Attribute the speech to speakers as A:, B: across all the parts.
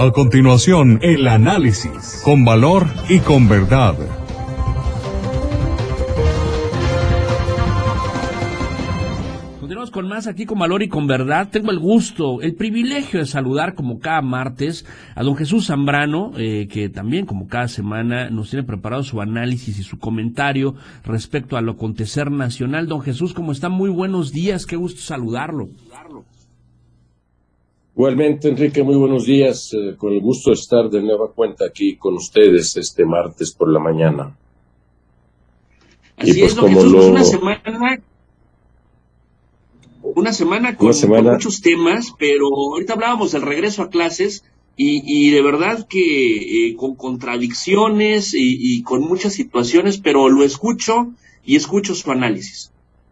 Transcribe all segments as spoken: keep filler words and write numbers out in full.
A: A continuación, el análisis, con valor y con verdad.
B: Continuamos con más aquí con valor y con verdad. Tengo el gusto, el privilegio de saludar como cada martes a don Jesús Zambrano, eh, que también como cada semana nos tiene preparado su análisis y su comentario respecto a lo acontecer nacional. Don Jesús, ¿cómo está? Muy buenos días, qué gusto saludarlo.
C: Igualmente, Enrique, muy buenos días. Eh, con el gusto de estar de nueva cuenta aquí con ustedes este martes por la mañana.
B: Así y pues es, don como Jesús, lo... pues una semana, una semana, con, una semana con muchos temas, pero ahorita hablábamos del regreso a clases y, y de verdad que eh, con contradicciones y, y con muchas situaciones, pero lo escucho y escucho su análisis.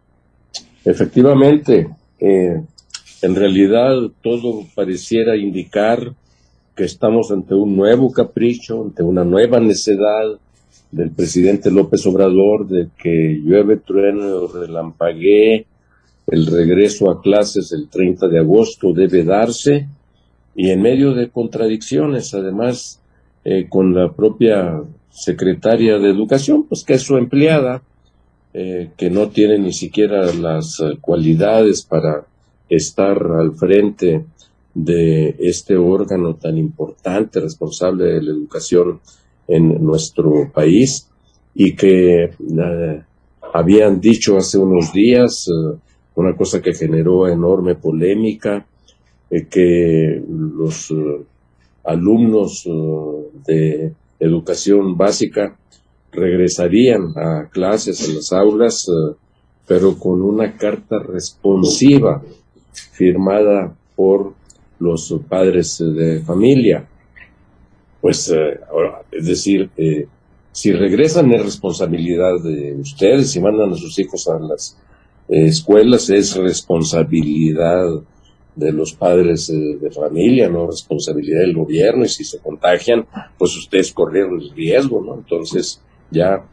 C: Efectivamente, eh, en realidad todo pareciera indicar que estamos ante un nuevo capricho, ante una nueva necedad del presidente López Obrador de que llueve, truene o relampaguee, el regreso a clases el treinta de agosto debe darse, y en medio de contradicciones, además, eh, con la propia secretaria de Educación, pues que es su empleada, eh, que no tiene ni siquiera las uh, cualidades para estar al frente de este órgano tan importante, responsable de la educación en nuestro país, y que uh, habían dicho hace unos días uh, una cosa que generó enorme polémica, eh, que los uh, alumnos uh, de educación básica regresarían a clases, a las aulas, uh, pero con una carta responsiva firmada por los padres de familia. Pues, eh, ahora, es decir, eh, si regresan es responsabilidad de ustedes, si mandan a sus hijos a las eh, escuelas es responsabilidad de los padres eh, de familia, no responsabilidad del gobierno, y si se contagian, pues ustedes corrieron el riesgo, ¿no? Entonces ya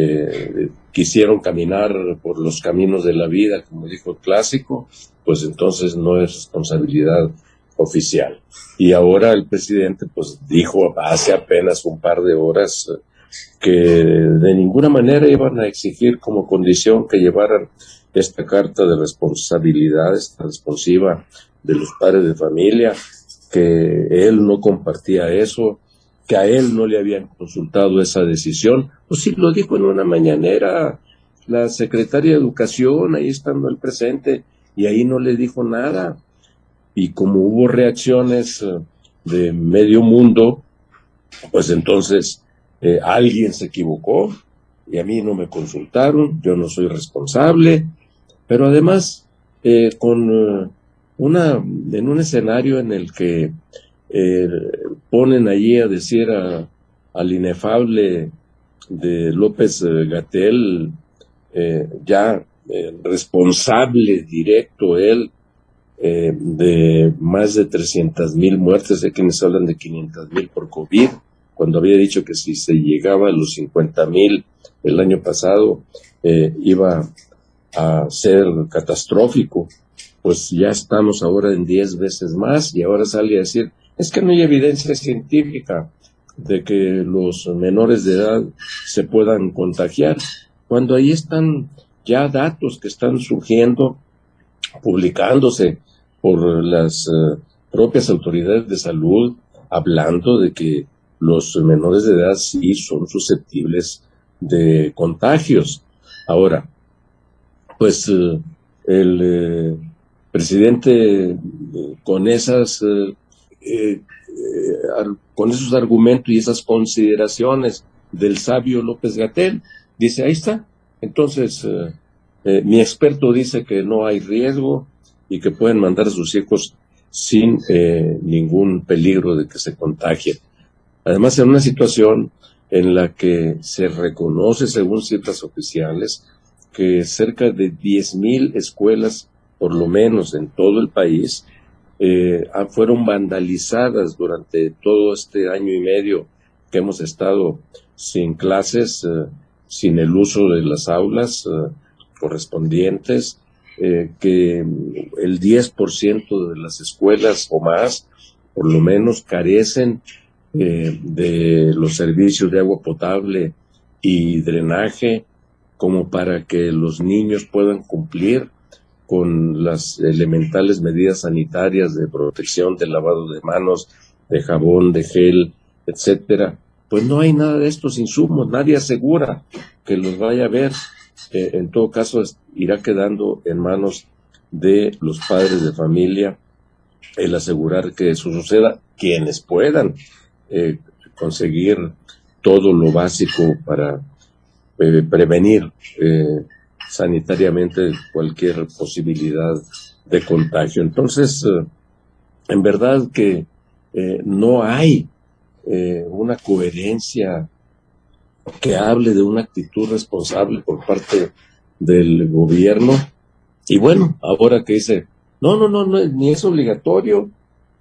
C: eh, quisieron caminar por los caminos de la vida, como dijo el clásico, pues entonces no es responsabilidad oficial. Y ahora el presidente pues dijo hace apenas un par de horas eh, que de ninguna manera iban a exigir como condición que llevaran esta carta de responsabilidad, esta responsiva de los padres de familia, que él no compartía eso, que a él no le habían consultado esa decisión. Pues sí, lo dijo en una mañanera la secretaria de Educación, ahí estando el presente, y ahí no le dijo nada. Y como hubo reacciones uh, de medio mundo, pues entonces eh, alguien se equivocó, y a mí no me consultaron, yo no soy responsable, pero además eh, con uh, una, en un escenario en el que eh, ponen allí a decir a, al inefable de López-Gatell, eh, ya eh, responsable directo él, eh, de más de trescientas mil muertes, hay quienes hablan de quinientas mil por COVID, cuando había dicho que si se llegaba a los cincuenta mil el año pasado, eh, iba a ser catastrófico. Pues ya estamos ahora en diez veces más, y ahora sale a decir, es que no hay evidencia científica de que los menores de edad se puedan contagiar, cuando ahí están ya datos que están surgiendo, publicándose por las uh, propias autoridades de salud, hablando de que los menores de edad sí son susceptibles de contagios. Ahora, pues uh, el eh, presidente eh, con esas eh, eh, ar- con esos argumentos y esas consideraciones del sabio López-Gatell, dice, ahí está, entonces eh, eh, mi experto dice que no hay riesgo y que pueden mandar a sus hijos sin eh, ningún peligro de que se contagien. Además, en una situación en la que se reconoce, según cifras oficiales, que cerca de diez mil escuelas, por lo menos en todo el país, eh, fueron vandalizadas durante todo este año y medio que hemos estado sin clases, eh, sin el uso de las aulas eh, correspondientes, eh, que el diez por ciento de las escuelas o más por lo menos carecen eh, de los servicios de agua potable y drenaje como para que los niños puedan cumplir con las elementales medidas sanitarias de protección, de lavado de manos, de jabón, de gel, etcétera. Pues no hay nada de estos insumos, nadie asegura que los vaya a ver. Eh, en todo caso, irá quedando en manos de los padres de familia el asegurar que eso suceda, quienes puedan eh, conseguir todo lo básico para eh, prevenir eh, sanitariamente cualquier posibilidad de contagio. Entonces, eh, en verdad que eh, no hay eh, una coherencia que hable de una actitud responsable por parte del gobierno. Y bueno, ahora que dice, no, no, no, no, ni es obligatorio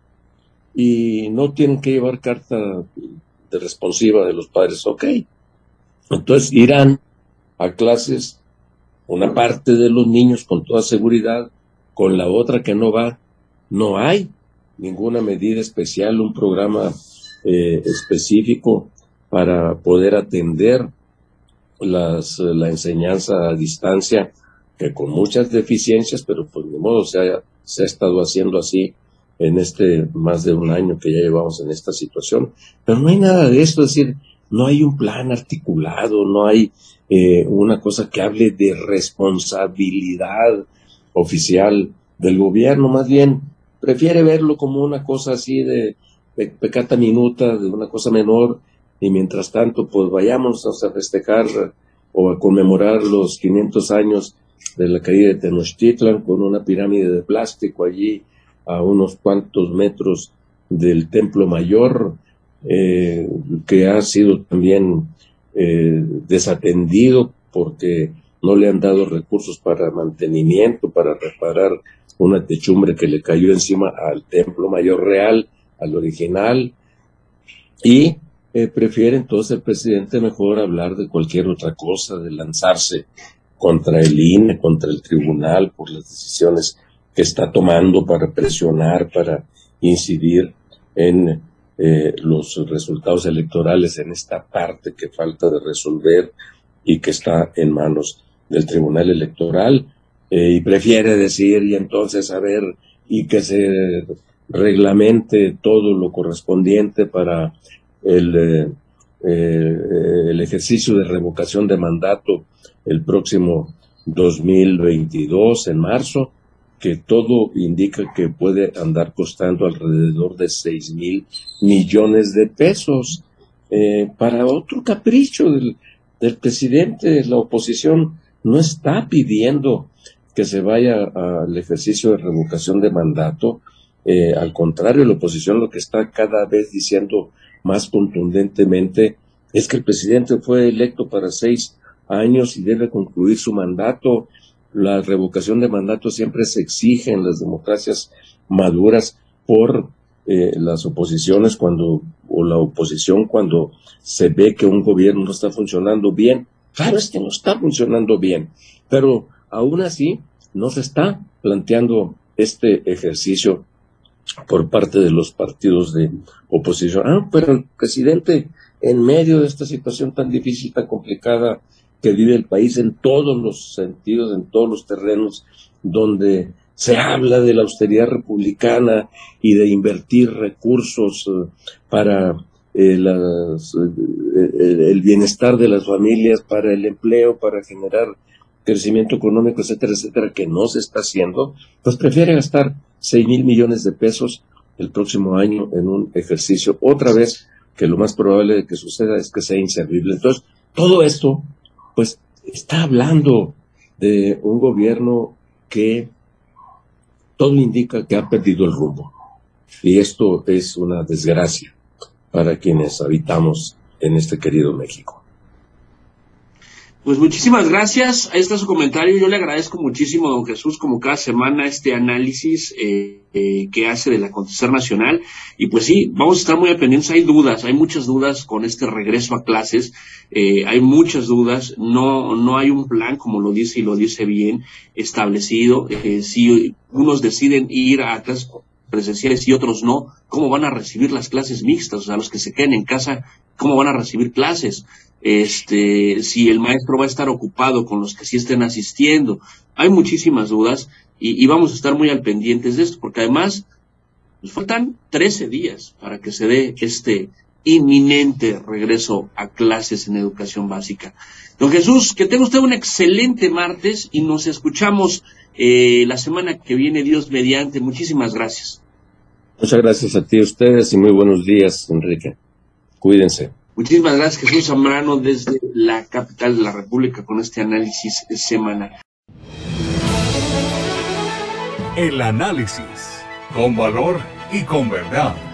C: y no tienen que llevar carta de responsiva de los padres, ok. Entonces irán a clases una parte de los niños con toda seguridad, con la otra que no va. No hay ninguna medida especial, un programa eh, específico para poder atender las, la enseñanza a distancia, que con muchas deficiencias, pero pues de modo se ha, se ha estado haciendo así en este más de un año que ya llevamos en esta situación. Pero no hay nada de esto, es decir, no hay un plan articulado, no hay eh, una cosa que hable de responsabilidad oficial del gobierno, más bien prefiere verlo como una cosa así de, de pecata minuta, de una cosa menor, y mientras tanto pues vayamos a festejar o a conmemorar los quinientos años de la caída de Tenochtitlan con una pirámide de plástico allí a unos cuantos metros del Templo Mayor, eh, que ha sido también eh, desatendido porque no le han dado recursos para mantenimiento, para reparar una techumbre que le cayó encima al Templo Mayor Real, al original, y eh, prefiere entonces el presidente mejor hablar de cualquier otra cosa, de lanzarse contra el I N E, contra el tribunal, por las decisiones que está tomando para presionar, para incidir en eh, los resultados electorales en esta parte que falta de resolver y que está en manos del Tribunal Electoral, eh, y prefiere decir, y entonces a ver, y que se reglamente todo lo correspondiente para el, eh, eh, el ejercicio de revocación de mandato el próximo dos mil veintidós, en marzo, que todo indica que puede andar costando alrededor de seis mil millones de pesos, eh, para otro capricho del, del presidente. La oposición no está pidiendo que se vaya al ejercicio de revocación de mandato, eh, al contrario, la oposición lo que está cada vez diciendo más contundentemente es que el presidente fue electo para seis años y debe concluir su mandato. La revocación de mandato siempre se exige en las democracias maduras por eh, las oposiciones cuando, o la oposición cuando se ve que un gobierno no está funcionando bien. Claro, es que no está funcionando bien, pero aún así no se está planteando este ejercicio por parte de los partidos de oposición. Ah, pero el presidente, en medio de esta situación tan difícil, tan complicada que vive el país en todos los sentidos, en todos los terrenos, donde se habla de la austeridad republicana y de invertir recursos uh, para eh, las, eh, el bienestar de las familias, para el empleo, para generar crecimiento económico, etcétera, etcétera, que no se está haciendo, pues prefiere gastar seis mil millones de pesos el próximo año en un ejercicio, otra vez, que lo más probable de que suceda es que sea inservible. Entonces, todo esto, pues, está hablando de un gobierno que todo indica que ha perdido el rumbo. Y esto es una desgracia para quienes habitamos en este querido México.
B: Pues muchísimas gracias. Ahí está su comentario. Yo le agradezco muchísimo, don Jesús, como cada semana, este análisis eh, eh, que hace del acontecer nacional. Y pues sí, vamos a estar muy pendientes. Hay dudas, hay muchas dudas con este regreso a clases. Eh, hay muchas dudas. No, no hay un plan, como lo dice y lo dice bien, establecido. Eh, si unos deciden ir a clases
D: presenciales y otros no, ¿cómo van a recibir las clases mixtas? O sea, los que se queden en casa, ¿cómo van a recibir clases? Este, si el maestro va a estar ocupado con los que sí estén asistiendo. Hay muchísimas dudas y, y vamos a estar muy al pendientes de esto, porque además nos faltan trece días para que se dé este inminente regreso a clases en educación básica. Don Jesús, que tenga usted un excelente martes y nos escuchamos eh, la semana que viene, Dios mediante. Muchísimas gracias.
C: Muchas gracias a ti, a ustedes, y muy buenos días, Enrique. Cuídense.
D: Muchísimas gracias, Jesús Zambrano, desde la capital de la República, con este análisis semanal.
A: El análisis, con valor y con verdad.